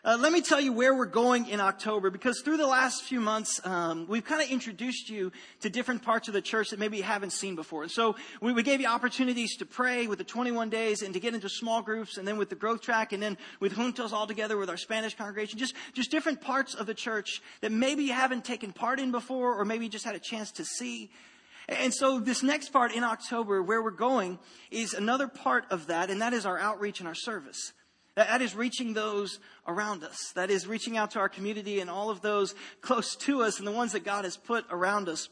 Let me tell you where we're going in October, because through the last few months, we've kind of introduced you to different parts of the church that maybe you haven't seen before. And so we gave you opportunities to pray with the 21 days and to get into small groups, and then with the growth track, and then with Juntos all together with our Spanish congregation. Just different parts of the church that maybe you haven't taken part in before, or maybe you just had a chance to see. And so this next part in October, where we're going, is another part of that, and that is our outreach and our service. That is reaching those around us. That is reaching out to our community and all of those close to us and the ones that God has put around us.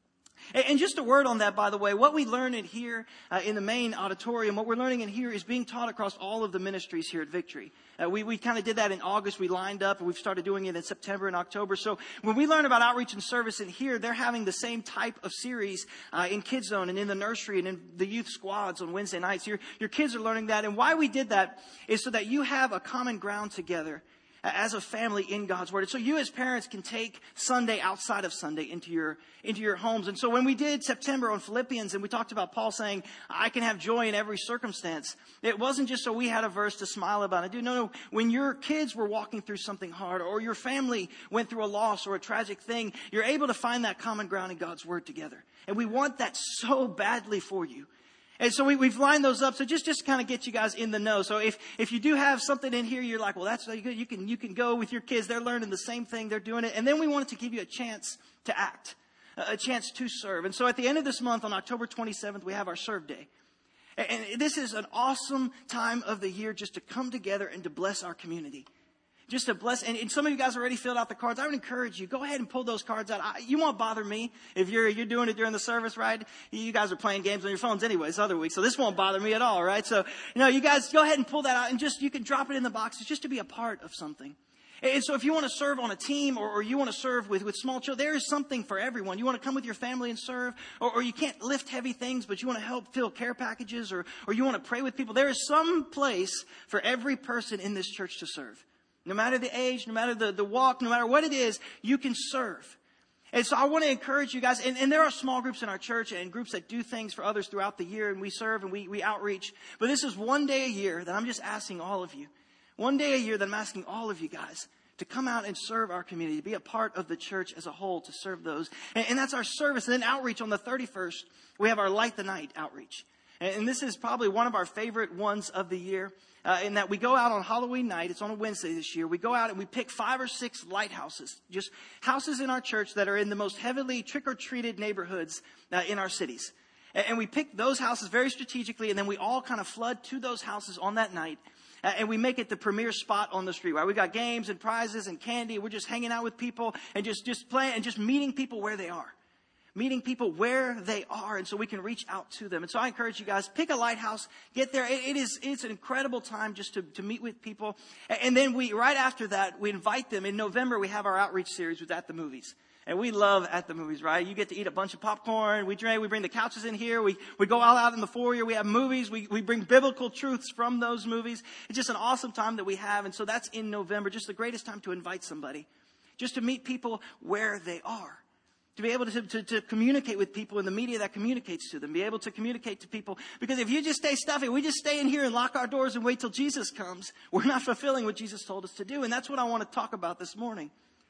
And just a word on that, by the way, what we learn in here in the main auditorium, what we're learning in here is being taught across all of the ministries here at Victory. We kind of did that in August. We lined up, and we've started doing it in September and October. So when we learn about outreach and service in here, they're having the same type of series in Kids Zone and in the nursery and in the youth squads on Wednesday nights. Your kids are learning that. And why we did that is so that you have a common ground together as a family in God's Word. And so you as parents can take Sunday outside of Sunday into your homes. And so when we did September on Philippians, and we talked about Paul saying, I can have joy in every circumstance, it wasn't just so we had a verse to smile about. No. When your kids were walking through something hard, or your family went through a loss or a tragic thing, you're able to find that common ground in God's Word together. And we want that so badly for you. And so we've lined those up. So just kind of get you guys in the know. So if you do have something in here, you're like, well, that's really good. You can go with your kids. They're learning the same thing. They're doing it. And then we wanted to give you a chance to act, a chance to serve. And so at the end of this month, on October 27th, we have our Serve Day. And this is an awesome time of the year just to come together and to bless our community. Just to bless, and some of you guys already filled out the cards. I would encourage you, go ahead and pull those cards out. You won't bother me if you're doing it during the service, right? You guys are playing games on your phones anyways other weeks, so this won't bother me at all, right? So, you guys go ahead and pull that out, and you can drop it in the boxes just to be a part of something. And so if you want to serve on a team, or you want to serve with small children, there is something for everyone. You want to come with your family and serve, or you can't lift heavy things, but you want to help fill care packages, or you want to pray with people. There is some place for every person in this church to serve. No matter the age, no matter the walk, no matter what it is, you can serve. And so I want to encourage you guys, and there are small groups in our church and groups that do things for others throughout the year, and we serve and we outreach. But this is one day a year that I'm just asking all of you. One day a year that I'm asking all of you guys to come out and serve our community, to be a part of the church as a whole, to serve those. And that's our service. And then outreach on the 31st, we have our Light the Night outreach. And this is probably one of our favorite ones of the year. In that we go out on Halloween night. It's on a Wednesday this year. We go out and we pick 5 or 6 lighthouses, just houses in our church that are in the most heavily trick-or-treated neighborhoods in our cities. And we pick those houses very strategically, and then we all kind of flood to those houses on that night. And we make it the premier spot on the street, right? We got games and prizes and candy. We're just hanging out with people and just playing and just meeting people where they are. Meeting people where they are, and so we can reach out to them. And so I encourage you guys, pick a lighthouse, get there. It's an incredible time just to meet with people. And then right after that, we invite them. In November, we have our outreach series with At the Movies. And we love At the Movies, right? You get to eat a bunch of popcorn. We drink. We bring the couches in here. We go all out in the foyer. We have movies. We bring biblical truths from those movies. It's just an awesome time that we have. And so that's in November. Just the greatest time to invite somebody. Just to meet people where they are. To be able to communicate with people in the media that communicates to them. Be able to communicate to people. Because if you just stay stuffy, we just stay in here and lock our doors and wait till Jesus comes, we're not fulfilling what Jesus told us to do. And that's what I want to talk about this morning.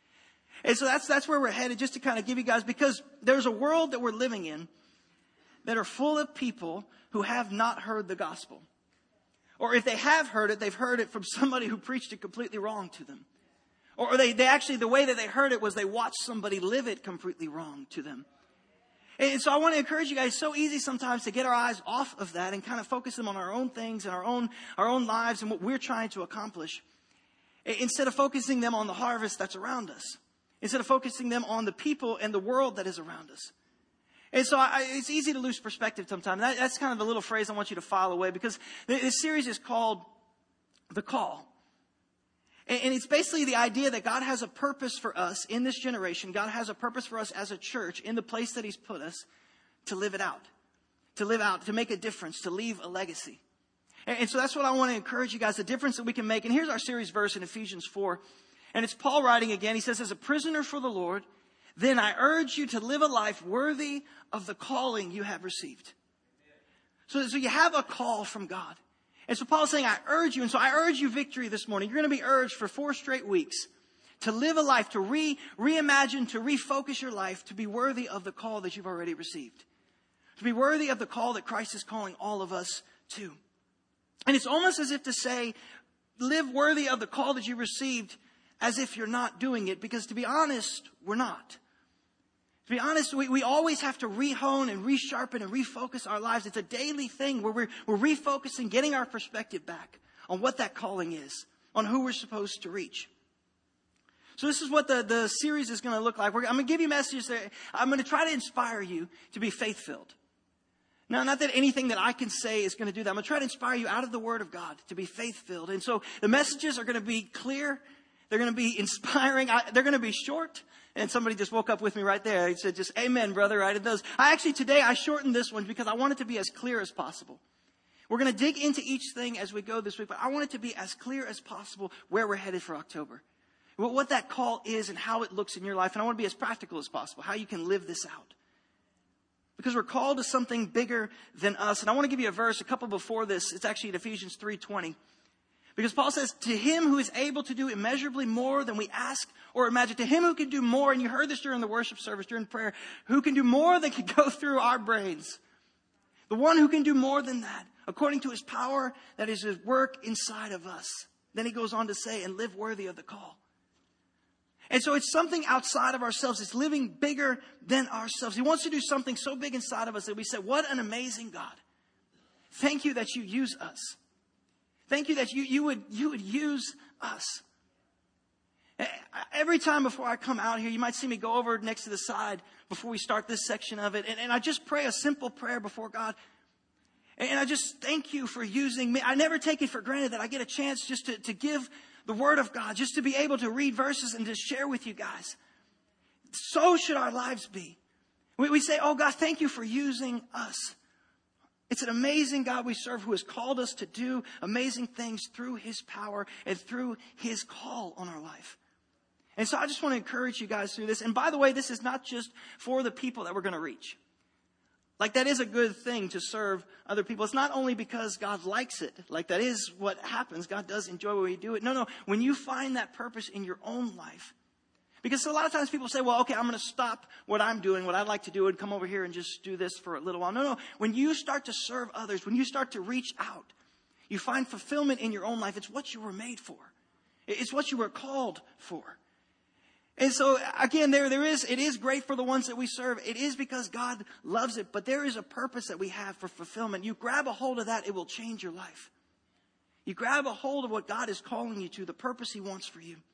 And so that's where we're headed, just to kind of give you guys, because there's a world that we're living in that are full of people who have not heard the gospel. Or if they have heard it, they've heard it from somebody who preached it completely wrong to them. Or they actually, the way that they heard it was they watched somebody live it completely wrong to them. And so I want to encourage you guys, it's so easy sometimes to get our eyes off of that and kind of focus them on our own things and our own lives and what we're trying to accomplish. Instead of focusing them on the harvest that's around us. Instead of focusing them on the people and the world that is around us. And so it's easy to lose perspective sometimes. That's kind of the little phrase I want you to file away, because this series is called The Call. And it's basically the idea that God has a purpose for us in this generation. God has a purpose for us as a church in the place that He's put us to live it out. To live out, to make a difference, to leave a legacy. And so that's what I want to encourage you guys, the difference that we can make. And here's our series verse in Ephesians 4. And it's Paul writing again. He says, as a prisoner for the Lord, then I urge you to live a life worthy of the calling you have received. So you have a call from God. And so Paul's saying, I urge you. And so I urge you, Victory, this morning. You're going to be urged for 4 straight weeks to live a life, to reimagine, to refocus your life, to be worthy of the call that you've already received. To be worthy of the call that Christ is calling all of us to. And it's almost as if to say, live worthy of the call that you received as if you're not doing it. Because to be honest, we're not. To be honest, we always have to rehone and resharpen and refocus our lives. It's a daily thing where we're refocusing, getting our perspective back on what that calling is, on who we're supposed to reach. So this is what the series is going to look like. I'm going to give you messages that I'm going to try to inspire you to be faith-filled. Now, not that anything that I can say is going to do that. I'm going to try to inspire you out of the Word of God to be faith-filled. And so the messages are going to be clear. They're going to be inspiring. They're going to be short. And somebody just woke up with me right there. He said, just amen, brother. Right? Today I shortened this one because I want it to be as clear as possible. We're going to dig into each thing as we go this week, but I want it to be as clear as possible where we're headed for October. What that call is and how it looks in your life. And I want to be as practical as possible, how you can live this out. Because we're called to something bigger than us. And I want to give you a verse, a couple before this. It's actually in Ephesians 3:20. Because Paul says, to him who is able to do immeasurably more than we ask or imagine, to him who can do more, and you heard this during the worship service, during prayer, who can do more than can go through our brains. The one who can do more than that, according to his power that is at work inside of us. Then he goes on to say, and live worthy of the call. And so it's something outside of ourselves. It's living bigger than ourselves. He wants to do something so big inside of us that we say, what an amazing God. Thank you that you use us. Thank you that you would use us. Every time before I come out here, you might see me go over next to the side before we start this section of it. And I just pray a simple prayer before God. And I just thank you for using me. I never take it for granted that I get a chance just to give the Word of God, just to be able to read verses and to share with you guys. So should our lives be. We say, oh God, thank you for using us. It's an amazing God we serve who has called us to do amazing things through His power and through His call on our life. And so I just want to encourage you guys through this. And by the way, this is not just for the people that we're going to reach. Like, that is a good thing to serve other people. It's not only because God likes it. Like, that is what happens. God does enjoy when we do it. No. When you find that purpose in your own life. Because a lot of times people say, well, okay, I'm going to stop what I'm doing, what I'd like to do, and come over here and just do this for a little while. No. When you start to serve others, when you start to reach out, you find fulfillment in your own life. It's what you were made for. It's what you were called for. And so, again, it is great for the ones that we serve. It is because God loves it. But there is a purpose that we have for fulfillment. You grab a hold of that, it will change your life. You grab a hold of what God is calling you to, the purpose He wants for you.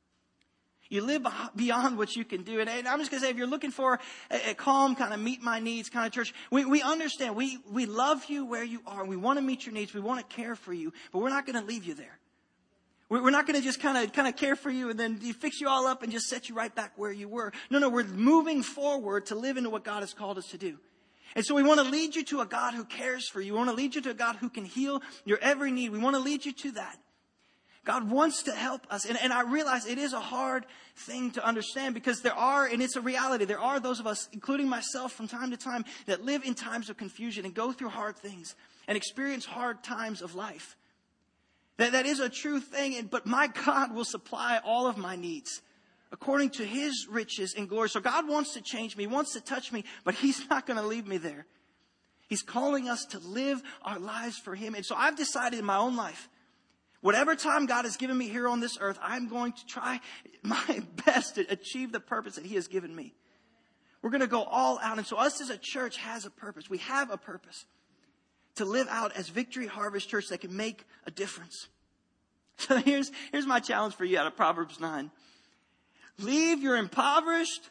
You live beyond what you can do. And I'm just going to say, if you're looking for a calm, kind of meet my needs kind of church, we understand. We love you where you are. We want to meet your needs. We want to care for you. But we're not going to leave you there. We're not going to just kind of care for you and then fix you all up and just set you right back where you were. No, we're moving forward to live into what God has called us to do. And so we want to lead you to a God who cares for you. We want to lead you to a God who can heal your every need. We want to lead you to that. God wants to help us. And I realize it is a hard thing to understand because and it's a reality, there are those of us, including myself from time to time, that live in times of confusion and go through hard things and experience hard times of life. That is a true thing, but my God will supply all of my needs according to His riches and glory. So God wants to change me, He wants to touch me, but He's not going to leave me there. He's calling us to live our lives for Him. And so I've decided in my own life, whatever time God has given me here on this earth, I'm going to try my best to achieve the purpose that He has given me. We're going to go all out. And so us as a church has a purpose. We have a purpose to live out as Victory Harvest Church that can make a difference. So here's my challenge for you out of Proverbs 9. Leave your impoverished,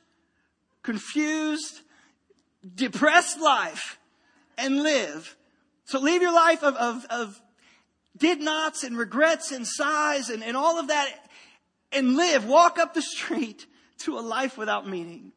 confused, depressed life and live. So leave your life of did nots and regrets and sighs and all of that and live. Walk up the street to a life without meaning.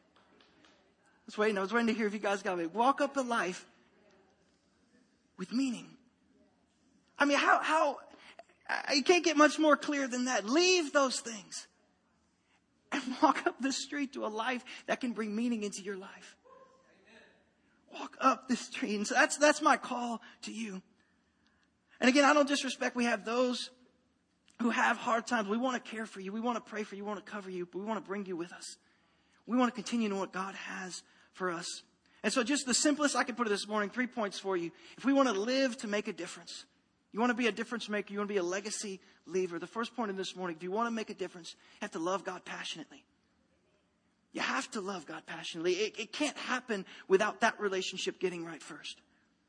I was waiting to hear if you guys got me. Walk up a life with meaning. I mean, how you can't get much more clear than that. Leave those things and walk up the street to a life that can bring meaning into your life. Walk up the street. And so that's my call to you. And again, I don't disrespect. We have those who have hard times. We want to care for you. We want to pray for you. We want to cover you. But we want to bring you with us. We want to continue to know what God has for us. And so just the simplest I could put it this morning, 3 points for you. If we want to live to make a difference, you want to be a difference maker, you want to be a legacy leaver. The first point in this morning, if you want to make a difference, you have to love God passionately. You have to love God passionately. It can't happen without that relationship getting right first.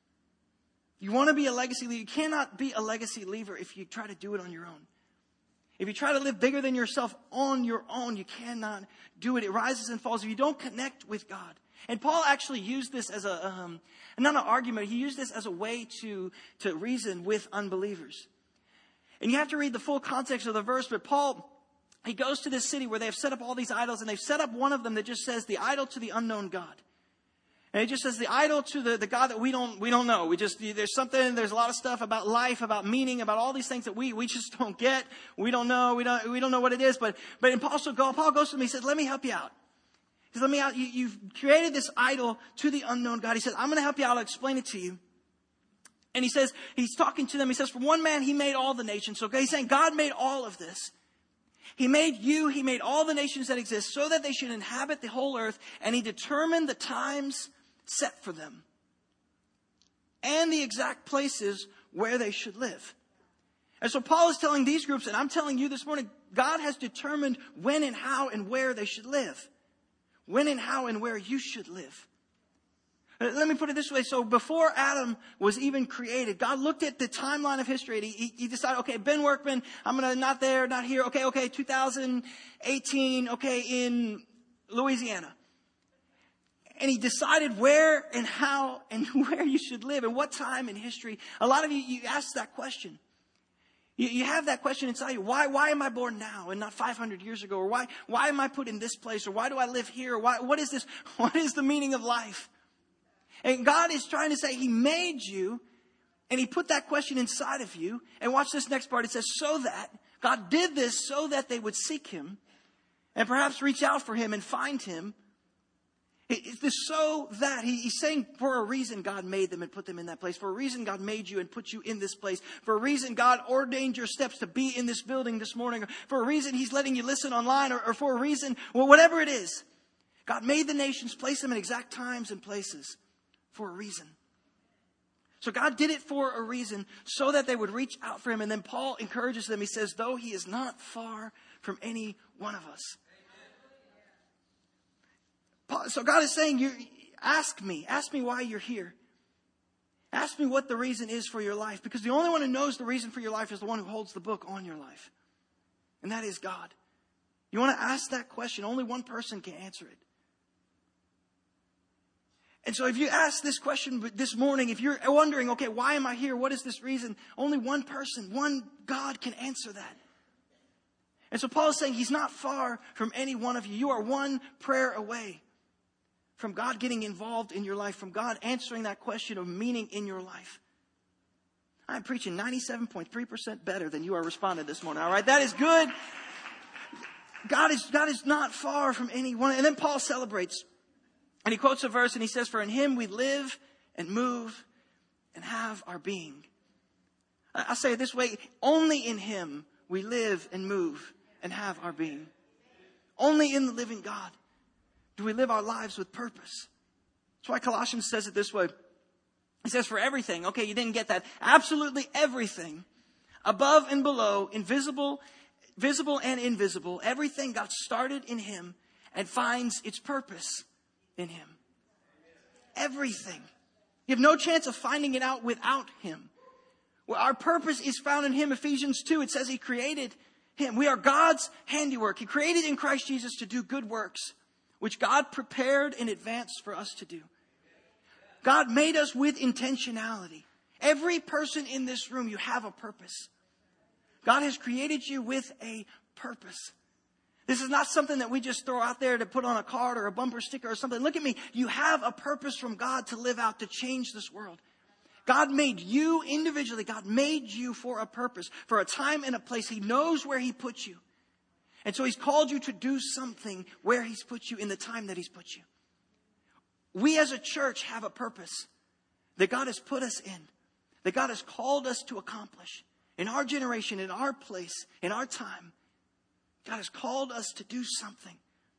You want to be a legacy leader. You cannot be a legacy leaver if you try to do it on your own. If you try to live bigger than yourself on your own, you cannot do it. It rises and falls if you don't connect with God. And Paul actually used this as not an argument. He used this as a way to reason with unbelievers. And you have to read the full context of the verse. But Paul, he goes to this city where they have set up all these idols. And they've set up one of them that just says the idol to the unknown God. And it just says the idol to the God that we don't know. There's a lot of stuff about life, about meaning, about all these things that we just don't get. We don't know. We don't know what it is. But Paul goes to me, he says, let me help you out. He says, let me out. You've created this idol to the unknown God. He says, I'm going to help you out. I'll explain it to you. And he says, he's talking to them. He says, for one man, he made all the nations. Okay, he's saying God made all of this. He made you. He made all the nations that exist so that they should inhabit the whole earth. And he determined the times set for them and the exact places where they should live. And so Paul is telling these groups, and I'm telling you this morning, God has determined when and how and where they should live. When and how and where you should live. Let me put it this way. So before Adam was even created, God looked at the timeline of history and he decided, okay, Ben Workman, I'm going to not there, not here. Okay, 2018, okay, in Louisiana. And he decided where and how and where you should live and what time in history. A lot of you ask that question. You have that question inside you. Why am I born now and not 500 years ago? Or why am I put in this place? Or why do I live here? Or what is this? What is the meaning of life? And God is trying to say he made you and he put that question inside of you. And watch this next part. It says, so that God did this so that they would seek him and perhaps reach out for him and find him. It's this so that he's saying for a reason God made them and put them in that place. For a reason God made you and put you in this place. For a reason God ordained your steps to be in this building this morning. Or for a reason he's letting you listen online or for a reason, well, whatever it is. God made the nations, placed them in exact times and places for a reason. So God did it for a reason so that they would reach out for him. And then Paul encourages them. He says, though he is not far from any one of us. So God is saying, ask me why you're here. Ask me what the reason is for your life. Because the only one who knows the reason for your life is the one who holds the book on your life. And that is God. You want to ask that question, only one person can answer it. And so if you ask this question this morning, if you're wondering, okay, why am I here? What is this reason? Only one person, one God can answer that. And so Paul is saying he's not far from any one of you. You are one prayer away from God getting involved in your life, from God answering that question of meaning in your life. I'm preaching 97.3% better than you are responding this morning. All right, that is good. God is not far from anyone. And then Paul celebrates. And he quotes a verse and he says, for in him we live and move and have our being. I'll say it this way. Only in him we live and move and have our being. Only in the living God do we live our lives with purpose. That's why Colossians says it this way. It says for everything. Okay, you didn't get that. Absolutely everything. Above and below, visible and invisible. Everything got started in him and finds its purpose in him. Everything. You have no chance of finding it out without him. Well, our purpose is found in him. Ephesians 2, it says he created him. We are God's handiwork. He created in Christ Jesus to do good works, which God prepared in advance for us to do. God made us with intentionality. Every person in this room, you have a purpose. God has created you with a purpose. This is not something that we just throw out there to put on a card or a bumper sticker or something. Look at me. You have a purpose from God to live out, to change this world. God made you individually. God made you for a purpose, for a time and a place. He knows where he put you. And so he's called you to do something where he's put you in the time that he's put you. We as a church have a purpose that God has put us in. that God has called us to accomplish in our generation, in our place, in our time. God has called us to do something.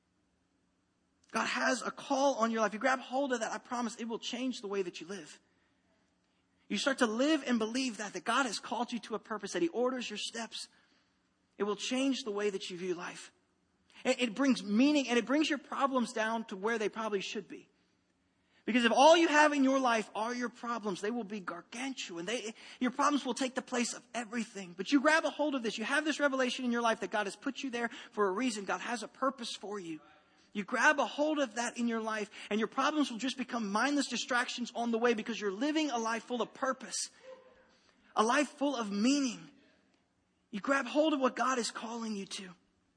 God has a call on your life. You grab hold of that, I promise it will change the way that you live. You start to live and believe that God has called you to a purpose, that He orders your steps. It will change the way that you view life. It brings meaning, and it brings your problems down to where they probably should be. Because if all you have in your life are your problems, they will be gargantuan. Your problems will take the place of everything. But you grab a hold of this. You have this revelation in your life that God has put you there for a reason. God has a purpose for you. You grab a hold of that in your life, and your problems will just become mindless distractions on the way because you're living a life full of purpose, a life full of meaning. You grab hold of what God is calling you to.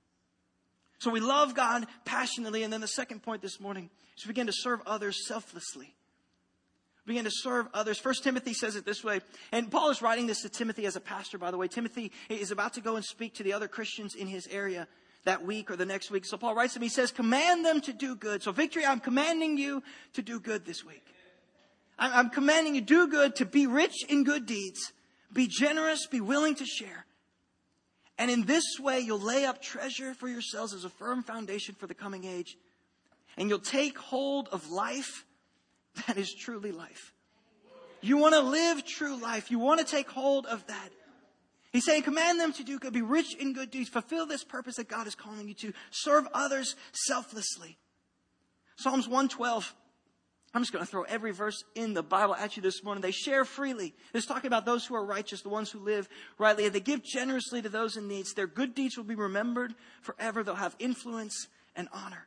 So we love God passionately. And then the second point this morning is begin to serve others selflessly. Begin to serve others. 1 Timothy says it this way. And Paul is writing this to Timothy as a pastor, by the way. Timothy is about to go and speak to the other Christians in his area that week or the next week. So Paul writes to him, he says, command them to do good. So Victory, I'm commanding you to do good this week. I'm commanding you to do good, to be rich in good deeds, be generous, be willing to share. And in this way, you'll lay up treasure for yourselves as a firm foundation for the coming age. And you'll take hold of life that is truly life. You want to live true life. You want to take hold of that. He's saying, command them to do good, be rich in good deeds, fulfill this purpose that God is calling you to, serve others selflessly. Psalms 112. I'm just going to throw every verse in the Bible at you this morning. They share freely. It's talking about those who are righteous, the ones who live rightly. They give generously to those in need. Their good deeds will be remembered forever. They'll have influence and honor.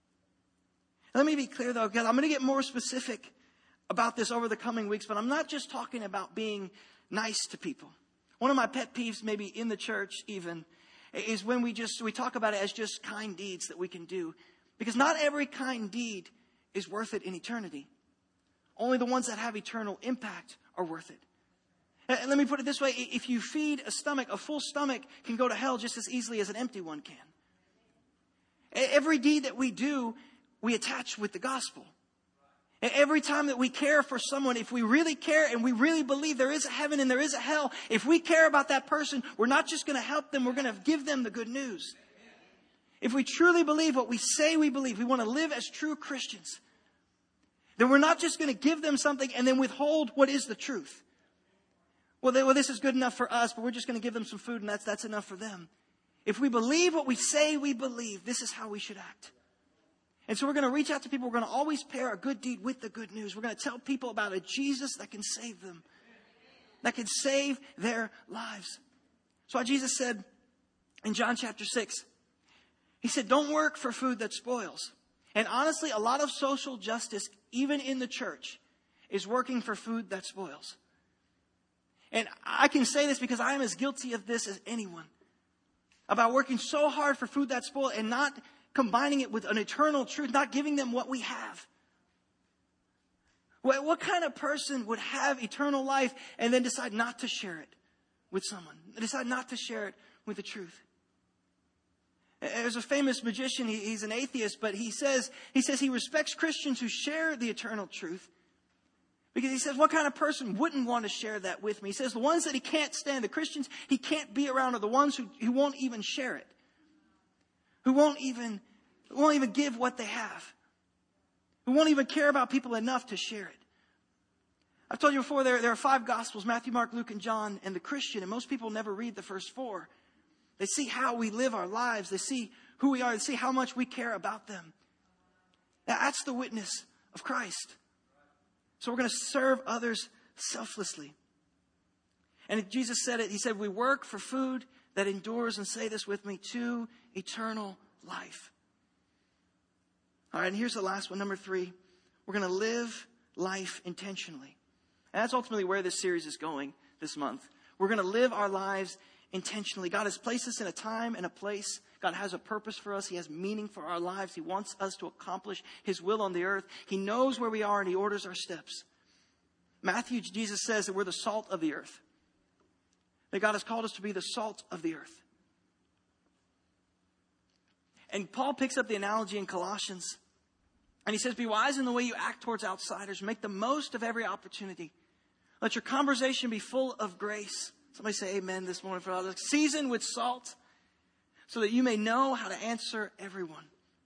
Let me be clear, though, because I'm going to get more specific about this over the coming weeks, but I'm not just talking about being nice to people. One of my pet peeves, maybe in the church even, is when we talk about it as just kind deeds that we can do. Because not every kind deed is worth it in eternity. Only the ones that have eternal impact are worth it. And let me put it this way. If you feed a stomach, a full stomach can go to hell just as easily as an empty one can. Every deed that we do, we attach with the gospel. Every time that we care for someone, if we really care and we really believe there is a heaven and there is a hell, if we care about that person, we're not just going to help them, we're going to give them the good news. If we truly believe what we say we believe, we want to live as true Christians, then we're not just going to give them something and then withhold what is the truth. Well, this is good enough for us, but we're just going to give them some food and that's enough for them. If we believe what we say we believe, this is how we should act. And so we're going to reach out to people. We're going to always pair a good deed with the good news. We're going to tell people about a Jesus that can save them, that can save their lives. That's why Jesus said in John chapter 6, He said, don't work for food that spoils. And honestly, a lot of social justice, even in the church, is working for food that spoils. And I can say this because I am as guilty of this as anyone. About working so hard for food that spoils and not combining it with an eternal truth, not giving them what we have. What kind of person would have eternal life and then decide not to share it with someone? Decide not to share it with the truth? There's a famous magician, he's an atheist, but he says he respects Christians who share the eternal truth. Because he says, what kind of person wouldn't want to share that with me? He says the ones that he can't stand, the Christians he can't be around, are the ones who won't even share it. Who won't even give what they have. Who won't even care about people enough to share it. I've told you before, there are 5 Gospels, Matthew, Mark, Luke, and John, and the Christian. And most people never read the first 4. They see how we live our lives. They see who we are. They see how much we care about them. That's the witness of Christ. So we're going to serve others selflessly. And Jesus said it. He said, we work for food that endures, and say this with me, to eternal life. All right, and here's the last one, number 3. We're going to live life intentionally. And that's ultimately where this series is going this month. We're going to live our lives intentionally. God has placed us in a time and a place. God has a purpose for us. He has meaning for our lives. He wants us to accomplish His will on the earth. He knows where we are and He orders our steps. Matthew, Jesus says that we're the salt of the earth. That God has called us to be the salt of the earth. And Paul picks up the analogy in Colossians. And he says, be wise in the way you act towards outsiders. Make the most of every opportunity. Let your conversation be full of grace. Somebody say amen this morning for all this. Seasoned with salt, so that you may know how to answer everyone.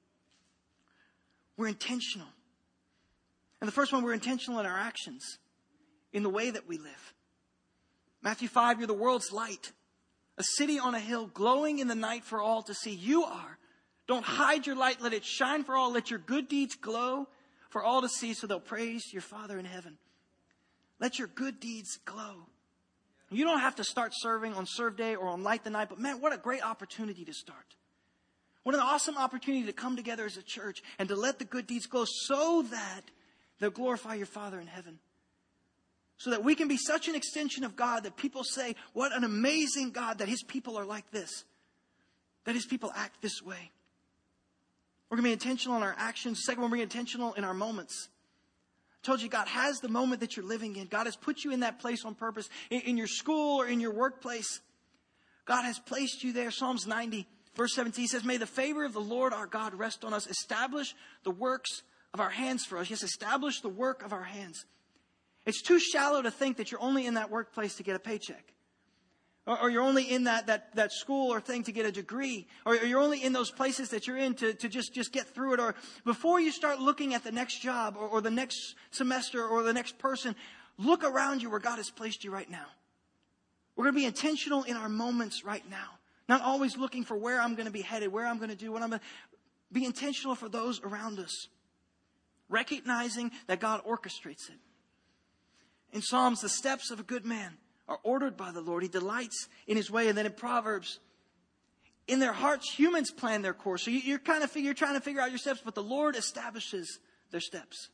We're intentional. And the first one, we're intentional in our actions, in the way that we live. Matthew 5, you're the world's light. A city on a hill glowing in the night for all to see. You are. Don't hide your light. Let it shine for all. Let your good deeds glow for all to see, so they'll praise your Father in heaven. Let your good deeds glow. You don't have to start serving on Serve Day or on Light the Night, but man, what a great opportunity to start. What an awesome opportunity to come together as a church and to let the good deeds glow so that they'll glorify your Father in heaven. So that we can be such an extension of God that people say, what an amazing God that his people are like this. That his people act this way. We're going to be intentional in our actions. The second one, we're going to be intentional in our moments. I told you, God has the moment that you're living in. God has put you in that place on purpose. In your school or in your workplace. God has placed you there. Psalms 90, verse 17 says, may the favor of the Lord our God rest on us. Establish the works of our hands for us. Yes, establish the work of our hands. It's too shallow to think that you're only in that workplace to get a paycheck. Or you're only in that school or thing to get a degree. Or you're only in those places that you're in to just get through it. Or before you start looking at the next job or the next semester or the next person, look around you where God has placed you right now. We're going to be intentional in our moments right now. Not always looking for where I'm going to be headed, where I'm going to do, what I'm going to be intentional for those around us. Recognizing that God orchestrates it. In Psalms, the steps of a good man are ordered by the Lord. He delights in his way. And then in Proverbs, in their hearts, humans plan their course. So you're trying to figure out your steps, but the Lord establishes their steps.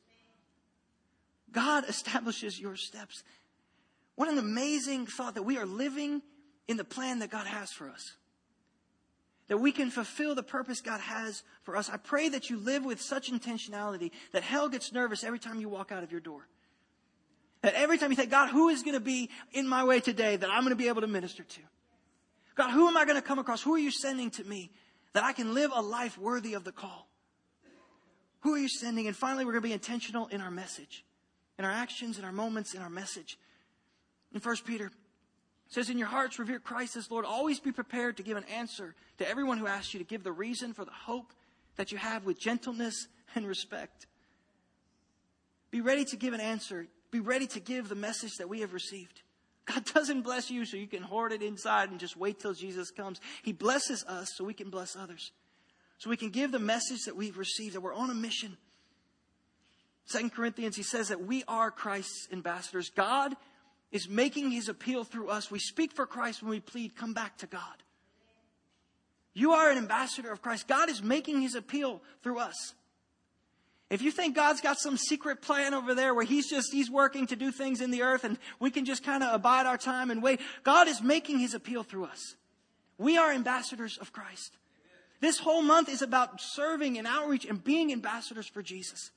God establishes your steps. What an amazing thought that we are living in the plan that God has for us. That we can fulfill the purpose God has for us. I pray that you live with such intentionality that hell gets nervous every time you walk out of your door. That every time you think, God, who is going to be in my way today that I'm going to be able to minister to? God, who am I going to come across? Who are you sending to me that I can live a life worthy of the call? Who are you sending? And finally, we're going to be intentional in our message, in our actions, in our moments, in our message. In 1 Peter, it says, in your hearts, revere Christ as Lord. Always be prepared to give an answer to everyone who asks you to give the reason for the hope that you have with gentleness and respect. Be ready to give an answer. Be ready to give the message that we have received. God doesn't bless you so you can hoard it inside and just wait till Jesus comes. He blesses us so we can bless others. So we can give the message that we've received, that we're on a mission. 2 Corinthians, he says that we are Christ's ambassadors. God is making his appeal through us. We speak for Christ when we plead, come back to God. You are an ambassador of Christ. God is making his appeal through us. If you think God's got some secret plan over there where he's working to do things in the earth and we can just kind of abide our time and wait, God is making his appeal through us. We are ambassadors of Christ. This whole month is about serving and outreach and being ambassadors for Jesus.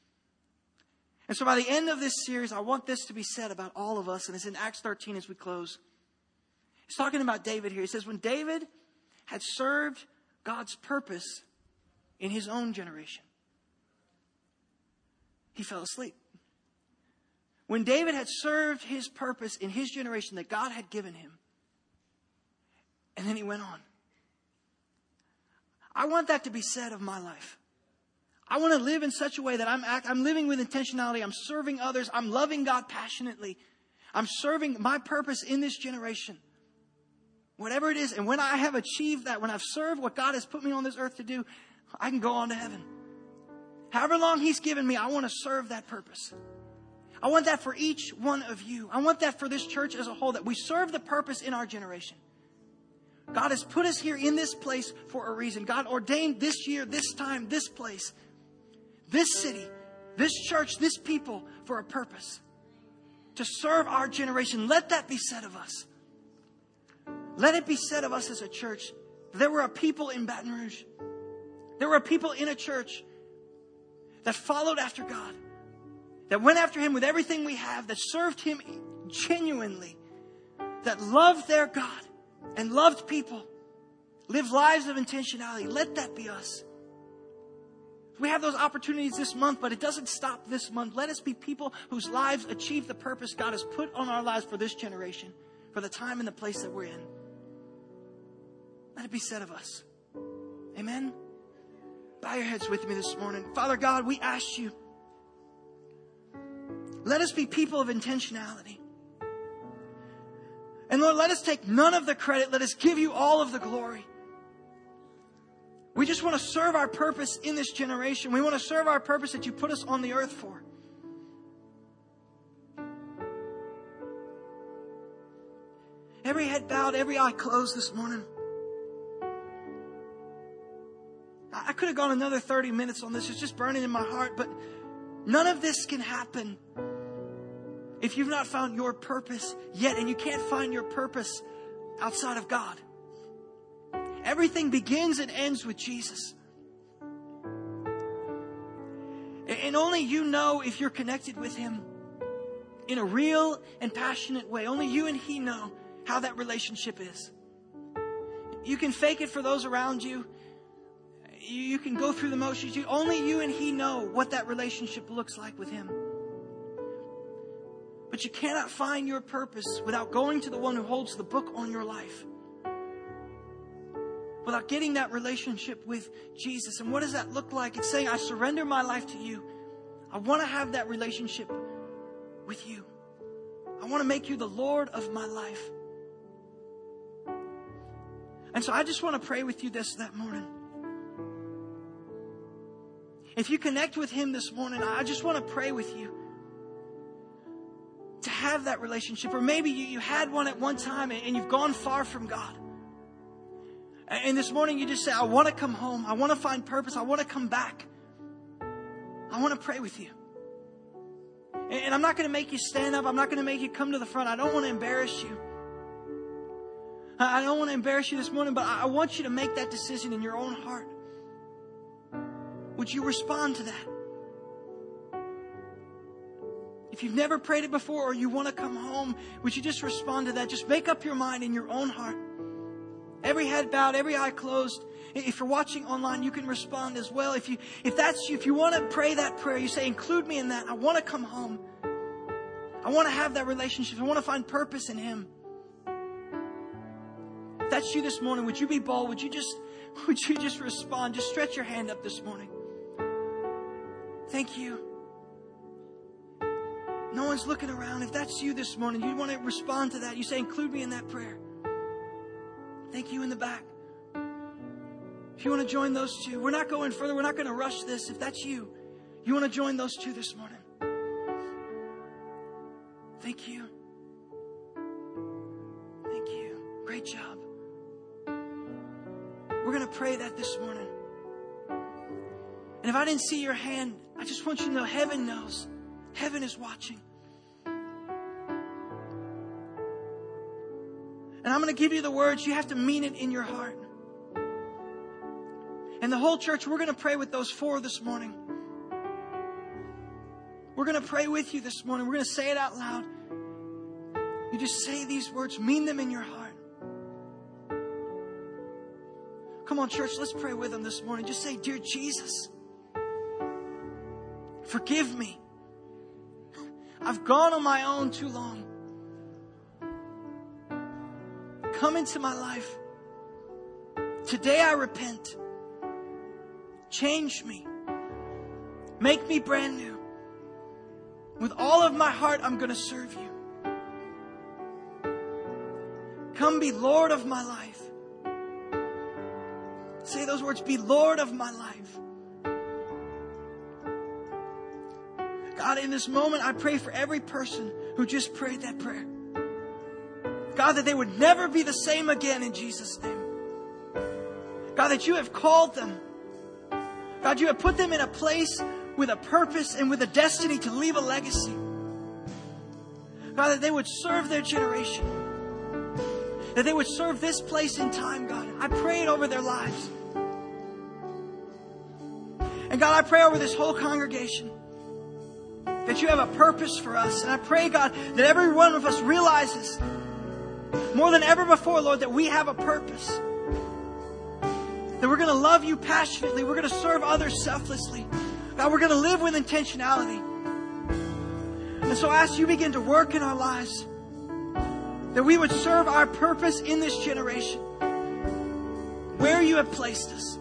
And so by the end of this series, I want this to be said about all of us. And it's in Acts 13 as we close. He's talking about David here. He says, when David had served God's purpose in his own generation, he fell asleep. When David had served his purpose in his generation that God had given him, and then he went on. I want that to be said of my life. I want to live in such a way that I'm living with intentionality. I'm serving others. I'm loving God passionately. I'm serving my purpose in this generation. Whatever it is. And when I have achieved that, when I've served what God has put me on this earth to do, I can go on to heaven. However long he's given me, I want to serve that purpose. I want that for each one of you. I want that for this church as a whole, that we serve the purpose in our generation. God has put us here in this place for a reason. God ordained this year, this time, this place, this city, this church, this people for a purpose. To serve our generation. Let that be said of us. Let it be said of us as a church. There were a people in Baton Rouge. There were a people in a church that followed after God, that went after him with everything we have, that served him genuinely, that loved their God and loved people, lived lives of intentionality. Let that be us. We have those opportunities this month, but it doesn't stop this month. Let us be people whose lives achieve the purpose God has put on our lives for this generation, for the time and the place that we're in. Let it be said of us. Amen? Bow your heads with me this morning. Father God, we ask you, let us be people of intentionality. And Lord, let us take none of the credit. Let us give you all of the glory. We just want to serve our purpose in this generation. We want to serve our purpose that you put us on the earth for. Every head bowed, every eye closed this morning. I could have gone another 30 minutes on this. It's just burning in my heart. But none of this can happen if you've not found your purpose yet. And you can't find your purpose outside of God. Everything begins and ends with Jesus. And only you know if you're connected with Him in a real and passionate way. Only you and He know how that relationship is. You can fake it for those around you. You can go through the motions. Only you and He know what that relationship looks like with Him. But you cannot find your purpose without going to the one who holds the book on your life. Without getting that relationship with Jesus. And what does that look like? It's saying, I surrender my life to you. I want to have that relationship with you. I want to make you the Lord of my life. And so I just want to pray with you that morning. If you connect with Him this morning, I just want to pray with you to have that relationship. Or maybe you had one at one time and you've gone far from God. And this morning you just say, I want to come home. I want to find purpose. I want to come back. I want to pray with you. And I'm not going to make you stand up. I'm not going to make you come to the front. I don't want to embarrass you. I don't want to embarrass you this morning, but I want you to make that decision in your own heart. Would you respond to that? If you've never prayed it before or you want to come home, would you just respond to that? Just make up your mind in your own heart. Every head bowed, every eye closed. If you're watching online, you can respond as well. If that's you, if you want to pray that prayer, you say, include me in that. I want to come home. I want to have that relationship. I want to find purpose in Him. If that's you this morning, would you be bold? Would you just respond? Just stretch your hand up this morning. Thank you. No one's looking around. If that's you this morning, you want to respond to that. You say, include me in that prayer. Thank you in the back. If you want to join those two, we're not going further. We're not going to rush this. If that's you, you want to join those two this morning. Thank you. Thank you. Great job. We're going to pray that this morning. And if I didn't see your hand, I just want you to know heaven knows. Heaven is watching. And I'm going to give you the words. You have to mean it in your heart. And the whole church, we're going to pray with those four this morning. We're going to pray with you this morning. We're going to say it out loud. You just say these words. Mean them in your heart. Come on, church. Let's pray with them this morning. Just say, Dear Jesus, forgive me. I've gone on my own too long. Come into my life. Today I repent. Change me. Make me brand new. With all of my heart, I'm going to serve you. Come be Lord of my life. Say those words, be Lord of my life. God, in this moment, I pray for every person who just prayed that prayer. God, that they would never be the same again in Jesus' name. God, that you have called them. God, you have put them in a place with a purpose and with a destiny to leave a legacy. God, that they would serve their generation. That they would serve this place in time, God. I pray it over their lives. And God, I pray over this whole congregation that you have a purpose for us. And I pray, God, that every one of us realizes more than ever before, Lord, that we have a purpose. That we're going to love you passionately. We're going to serve others selflessly. God, we're going to live with intentionality. And so as you begin to work in our lives, that we would serve our purpose in this generation, where you have placed us.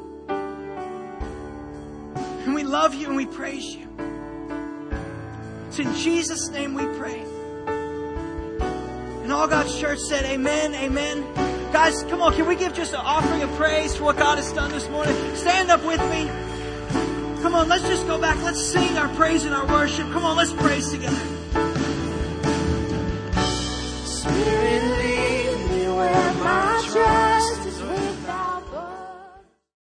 And we love you and we praise you. It's in Jesus' name we pray. And all God's church said, amen, amen. Guys, come on, can we give just an offering of praise for what God has done this morning? Stand up with me. Come on, let's just go back. Let's sing our praise and our worship. Come on, let's praise together.